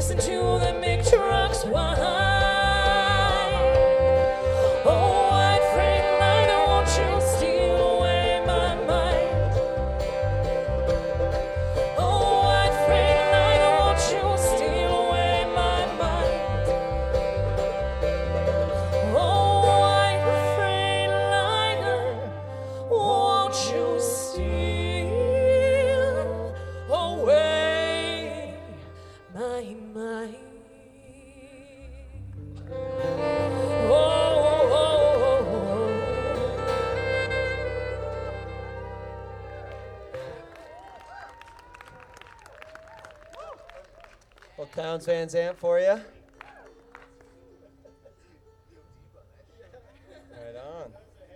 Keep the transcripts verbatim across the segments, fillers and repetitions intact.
listen to them big trucks whine. Oh, white Freightliner, won't you steal away my mind? Oh, white Freightliner, won't you steal away my mind? Oh, white Freightliner, won't you steal away my mind? Oh, oh, oh, oh. Well, Towns Van Zandt for you. Right on.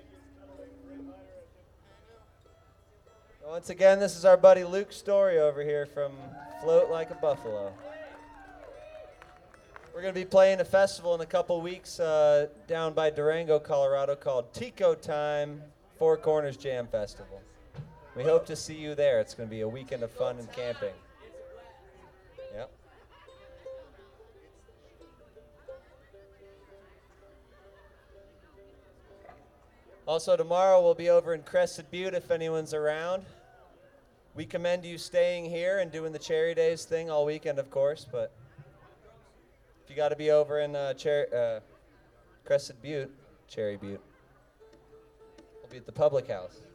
Once again, this is our buddy Luke Story over here from Float Like a Buffalo. We're going to be playing a festival in a couple weeks uh, down by Durango, Colorado called Tico Time Four Corners Jam Festival. We hope to see you there. It's going to be a weekend of fun and camping. Yep. Also, tomorrow we'll be over in Crested Butte if anyone's around. We commend you staying here and doing the Cherry Days thing all weekend, of course, but if you got to be over in uh, Cher- uh, Crested Butte, Cherry Butte, we'll be at the Public House.